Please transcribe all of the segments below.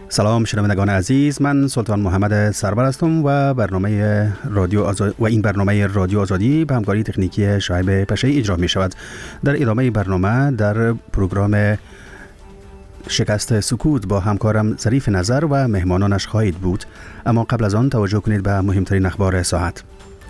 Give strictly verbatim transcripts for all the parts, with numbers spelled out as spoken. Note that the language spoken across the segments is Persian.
سلام شنوندگان عزیز، من سلطان محمد سرور هستم و برنامه رادیو آزاد و این برنامه رادیو آزادی به همکاری تکنیکی شعیب پشه‌ای اجرا می شود. در ادامه برنامه در پروگرام شکست سکوت با همکارم ظریف نظر و مهمانانش خواهید بود، اما قبل از آن توجه کنید به مهمترین اخبار ساعت.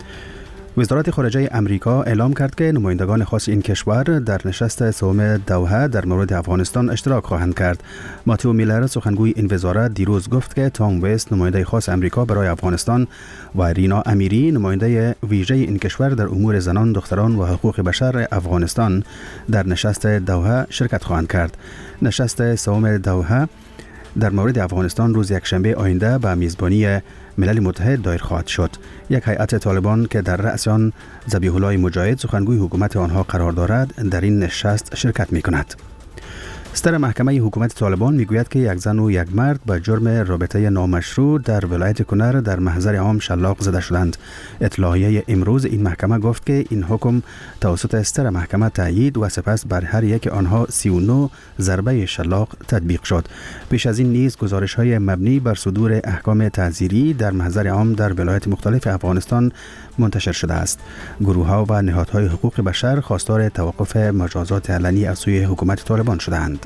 وزارت خارجه امریکا اعلام کرد که نمایندگان خاص این کشور در نشست سوم دوحه در مورد افغانستان اشتراک خواهند کرد. ماتیو میلر سخنگوی این وزارت دیروز گفت که تام وست نماینده خاص امریکا برای افغانستان و رینا امیری نماینده ویژه این کشور در امور زنان، دختران و حقوق بشر افغانستان در نشست دوحه شرکت خواهند کرد. نشست سوم دوحه در مورد افغانستان روز یکشنبه آینده به میزبانی ملل متحد دایر خواهد شد. یک هیئت طالبان که در رأس آن ذبیح الله مجاهد سخنگوی حکومت آنها قرار دارد در این نشست شرکت می کند. ستر محکمه حکومت طالبان میگوید که یک زن و یک مرد به جرم رابطه نامشروع در ولایت کنر در محضر عام شلاق زده شدند. اطلاعیه امروز این محکمه گفت که این حکم توسط ستر محکمه تایید و سپس بر هر یک آنها سی و نه ضربه شلاق تطبیق شد. پیش از این نیز گزارش های مبنی بر صدور احکام تعزیری در محضر عام در ولایت مختلف افغانستان منتشر شده است. گروه ها و نهادهای حقوق بشر خواستار توقف مجازات علنی از سوی حکومت طالبان شدند.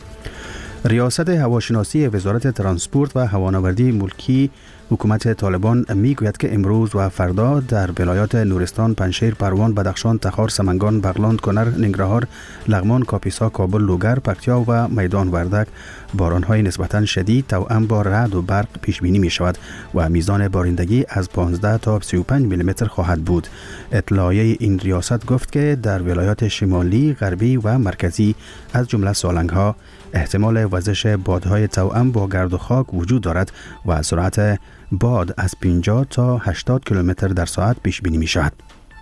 ریاست هواشناسی وزارت ترانسپورت و هوانوردی ملکی حکومت طالبان میگوید که امروز و فردا در ولایات نورستان، پنجشیر، پروان، بدخشان، تخار، سمنگان، بغلان، کنر، ننگرهار، لغمان، کاپیسا، کابل، لوگر، پکتیا و میدان وردک باران‌های نسبتاً شدید توأم با رعد و برق پیش بینی می شود و میزان بارندگی از پانزده تا سی و پنج میلی متر خواهد بود. اطلاعیه این ریاست گفت که در ولایات شمالی، غربی و مرکزی از جمله سالنگ‌ها احتمال وزش بادهای توأم با گرد و خاک وجود دارد و سرعت باد از پنجاه تا هشتاد کیلومتر در ساعت پیش بینی می شود.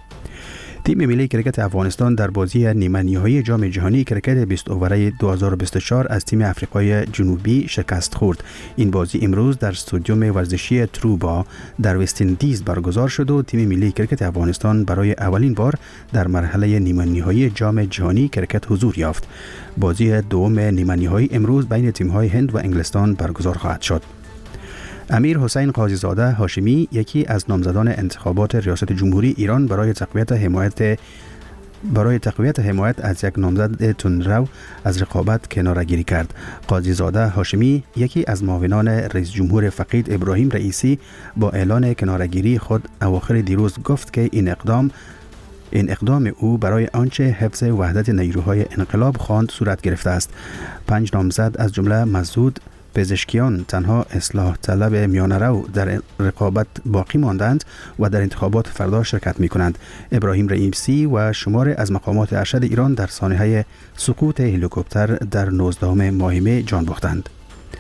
تیم ملی کرکت افغانستان در بازی نیمه نهایی جام جهانی کرکت بیست اوره دو هزار و بیست و چهار از تیم آفریقای جنوبی شکست خورد. این بازی امروز در استادیوم ورزشی تروبا در وست اندیز برگزار شد و تیم ملی کرکت افغانستان برای اولین بار در مرحله نیمه نهایی جام جهانی کرکت حضور یافت. بازی دوم نیمه نهایی امروز بین تیم‌های هند و انگلستان برگزار خواهد شد. امیر حسین قاضی زاده هاشمی، یکی از نامزدان انتخابات ریاست جمهوری ایران برای تقویت حمایت برای تقویت حمایت از یک نامزد تندرو از رقابت کناره‌گیری کرد. قاضی زاده هاشمی، یکی از معاونان رئیس جمهور فقید ابراهیم رئیسی، با اعلان کناره‌گیری خود اواخر دیروز گفت که این اقدام این اقدام او برای آنچه حفظ وحدت نیروهای انقلاب خواند صورت گرفته است. پنج نامزد از جمله مسعود پزشکیان تنها اصلاح طلب میانه رو در رقابت باقی ماندند و در انتخابات فردا شرکت می کنند. ابراهیم رئیسی و شمار از مقامات ارشد ایران در سانحه سقوط هلیکوپتر در نوزدهم ماه می جان باختند.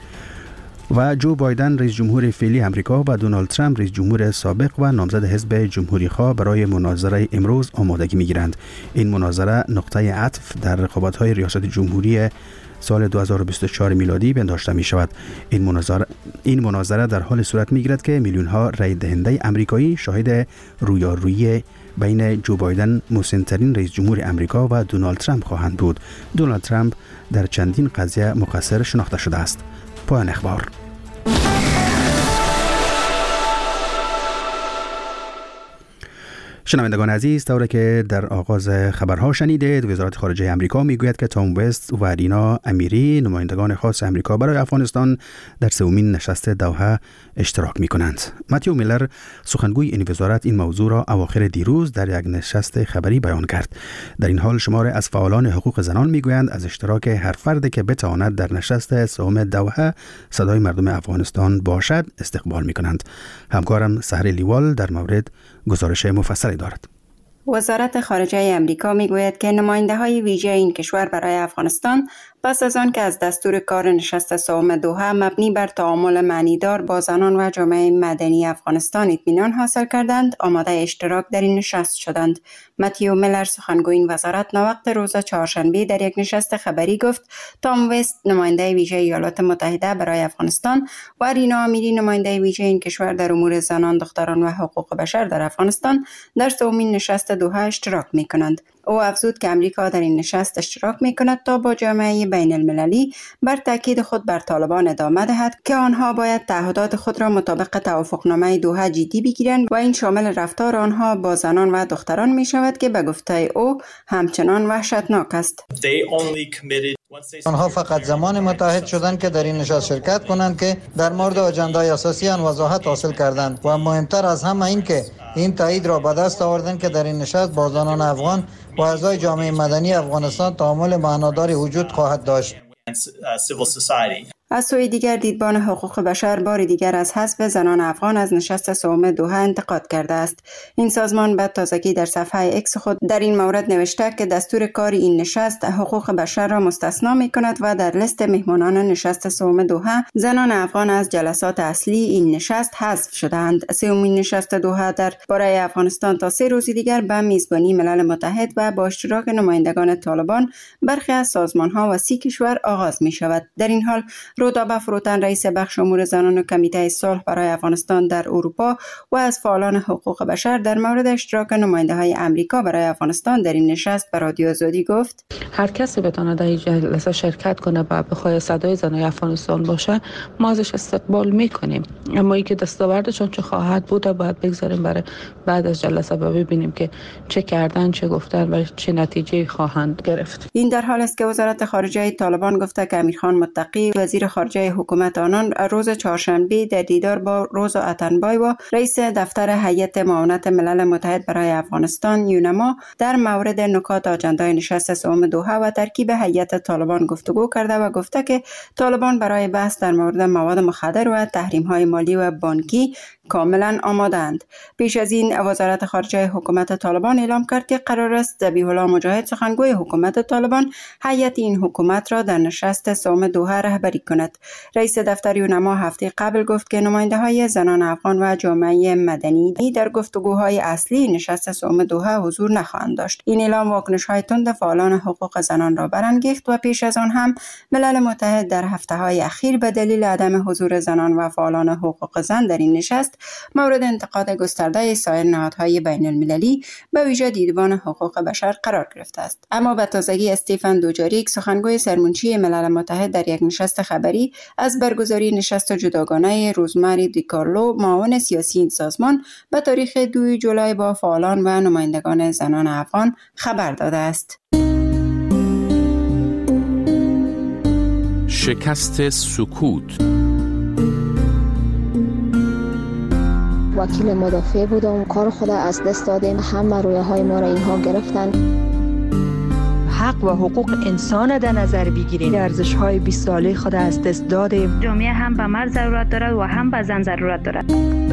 و جو بایدن رئیس جمهور فعلی امریکا و دونالد ترامپ رئیس جمهور سابق و نامزد حزب جمهوری خواه برای مناظره امروز آمادگی می گیرند. این مناظره نقطه عطف در رقابت‌های ریاست جمهوری سال دو هزار و بیست و چهار میلادی پنداشته می شود. این مناظره این مناظره در حال صورت می گیرد که میلیون ها رای دهنده امریکایی شاهد رویارویی بین جو بایدن، مسن‌ترین رئیس جمهور امریکا، و دونالد ترامپ خواهند بود. دونالد ترامپ در چندین قضیه مقصر شناخته شده است. پایان اخبار. شنوندگان عزیز، طوری که در آغاز خبرها شنیدید، وزارت خارجه امریکا میگوید که تام وست و رینا امیری نمایندگان خاص امریکا برای افغانستان در سومین نشست دوحه اشتراک می کنند. ماتیو میلر سخنگوی این وزارت این موضوع را اواخر دیروز در یک نشست خبری بیان کرد. در این حال شمار از فعالان حقوق زنان میگویند از اشتراک هر فرد که بتواند در نشست سوم دوحه صدای مردم افغانستان باشد استقبال می کنند. همکارم سحر لیوال در مورد گزارش مفصلی دارد. وزارت خارجه امریکا میگوید که نماینده های ویژه این کشور برای افغانستان پس از آن که از دستور کار نشست سوم دوحه مبنی بر تعامل معنیدار با زنان و جامعه مدنی افغانستان اطمینان حاصل کردند، آماده اشتراک در این نشست شدند. ماتیو میلر سخنگوی این وزارت ناوقت روز چهارشنبه در یک نشست خبری گفت تام وست نماینده ویژه ایالات متحده برای افغانستان و رینا امیری نماینده ویژه این کشور در امور زنان، دختران و حقوق بشر در افغانستان در سومین نشست دوحه اشتراک می کنند. او افزود که امریکا در این نشست اشتراک می‌کند تا با جامعه بین المللی بر تاکید خود بر طالبان ادامه دهد که آنها باید تعهدات خود را مطابق توافقنامه دوحه جدی بگیرند و این شامل رفتار آنها با زنان و دختران می شود که به گفته او همچنان وحشتناک است. آنها فقط زمان متحد شدند که در این نشست شرکت کنند که در مورد اجندای اساسی آن وضاحت حاصل کردند و مهمتر از همه این که این تایید را به دست آوردند که در این نشست با زنان افغان و اعضای جامعه مدنی افغانستان تعامل معناداری وجود خواهد داشت. از سوی دیگر دیدبان حقوق بشر بار دیگر از حذف زنان افغان از نشست سوم دوحه انتقاد کرده است. این سازمان به تازگی در صفحه اکس خود در این مورد نوشته که دستور کار این نشست حقوق بشر را مستثنا می کند و در لیست مهمانان نشست سوم دوحه زنان افغان از جلسات اصلی این نشست حذف شدند. سومین نشست دوحه در باره افغانستان تا سه روز دیگر به میزبانی ملل متحد و با اشتراک نمایندگان طالبان برخی از سازمان‌ها و سی کشور آغاز می شود. در این حال رودابه فروتن رئیس بخش امور زنان و کمیته صلح برای افغانستان در اروپا و از فعالان حقوق بشر در مورد اشتراک نماینده‌های امریکا برای افغانستان در این نشست به رادیو آزادی گفت: هر کسی بتونه در این جلسه شرکت کنه و بخواد صدای زنان افغانستان باشه ما ازش استقبال میکنیم، اما اینکه دستاوردشون چه خواهد بود باید بگذاریم برای بعد از جلسه ببینیم که چه کردن، چه گفتن و چه نتیجه خواهند گرفت. این در حال است که وزارت خارجه طالبان گفته که امیرخان متقی وزیر خارجه حکومت آنان روز چهارشنبه در دیدار با روزا اتنبای و رئیس دفتر هیئت معاونت ملل متحد برای افغانستان یونما در مورد نکات آجندای نشست سوم دوحه و ترکیب هیئت طالبان گفتگو کرده و گفته که طالبان برای بحث در مورد مواد مخدر و تحریم‌های مالی و بانکی کاملا آماده‌اند. پیش از این وزارت خارجه حکومت طالبان اعلام کرد که قرار است ذبیح الله مجاهد سخنگوی حکومت طالبان هیئت این حکومت را در نشست سوم دوحه رهبری کند. رئیس دفتر یونما هفته قبل گفت که نماینده‌های زنان افغان و جامعه مدنی در گفتگوهای اصلی نشست سوم دوحه حضور نخواهند داشت. این اعلام واکنش‌های تند فعالان حقوق زنان را برانگیخت و پیش از آن هم ملل متحد در هفته‌های اخیر به دلیل عدم حضور زنان و فعالان حقوق زن در این نشست مورد انتقاد گسترده سایر نهادهای بین المللی به ویژه دیدبان حقوق بشر قرار گرفته است. اما به تازگی استیفن دوجاریک سخنگوی سرمنشی ملل متحد در یک نشست خبری از برگزاری نشست جداگانه روزماری دیکارلو معاون سیاسی این سازمان به تاریخ دو جولای با فعالان و نمایندگان زنان افغان خبر داده است. شکست سکوت. وکیل مدافع بودم، کار خود از دست دادیم، همه رویه های ما را اینها گرفتن. حق و حقوق انسان در نظر بگیریم، ارزش های بیست ساله خود از دست دادیم. جامعه هم به مرد ضرورت دارد و هم به زن ضرورت دارد.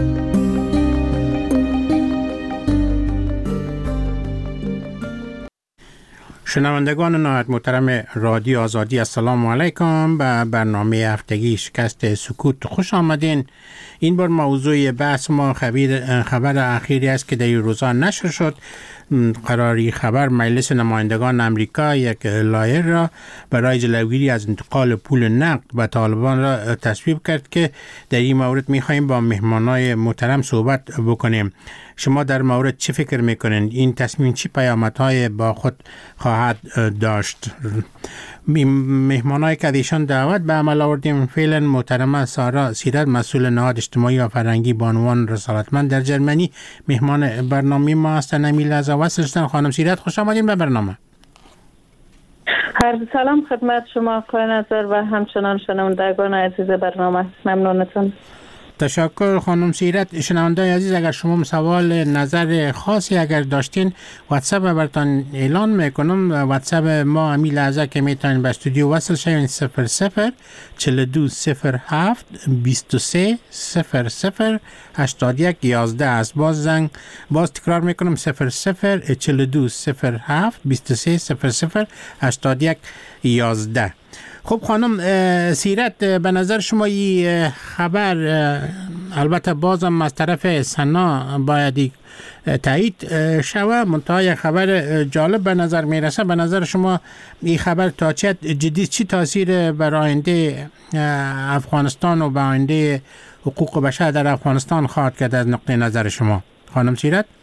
شنوندگان نهایت محترم رادیو آزادی، السلام علیکم. به برنامه هفتگی شکست سکوت خوش آمدین. این بار موضوع بحث ما خبر خبر اخیری است که در این روزا نشر شد. قراری خبر مجلس نمایندگان امریکا یک لایحه را برای جلوگیری از انتقال پول نقد به طالبان را تصویب کرد که در این مورد می‌خوایم با مهمانای محترم صحبت بکنیم. شما در مورد چه فکر میکنین؟ این تصمیم چی پیامدهای با خود خواهد داشت؟ مهمانای که ایشان دعوت به عمل آوردیم فعلا محترمه سارا سیرت، مسئول نهاد اجتماعی و فرهنگی بانوان رسالتمند در جرمنی، مهمان برنامه ما هستن. امیل از وصلشتن. خانم سیرت خوش آمدین به برنامه. هر سلام خدمت شما آقای نظر و همچنان شنوندگان عزیز برنامه. ممنونتون. تشکر خانم سیرت. شنوندای عزیز، اگر شما سوال نظر خاصی اگر داشتین واتساپ براتون اعلان میکنم. واتساپ ما امی لحظه که میتونین به استودیو وصل شوین صفر صفر چهل و دو صفر هفت بیست و سه صفر صفر هشتاد و یک یازده است. باز زنگ باز تکرار میکنم صفر صفر چهل و دو صفر هفت بیست و سه صفر صفر هشتاد و یک یازده. خب خانم سیرت، به نظر شما این خبر البته بازم از طرف سنا باید تایید شوه، منتها یک خبر جالب به نظر میرسه. به نظر شما این خبر تا چه جدی چی تاثیر بر آینده افغانستان و بر آینده حقوق بشر در افغانستان خواهد کرد از نقطه نظر شما خانم سیرت؟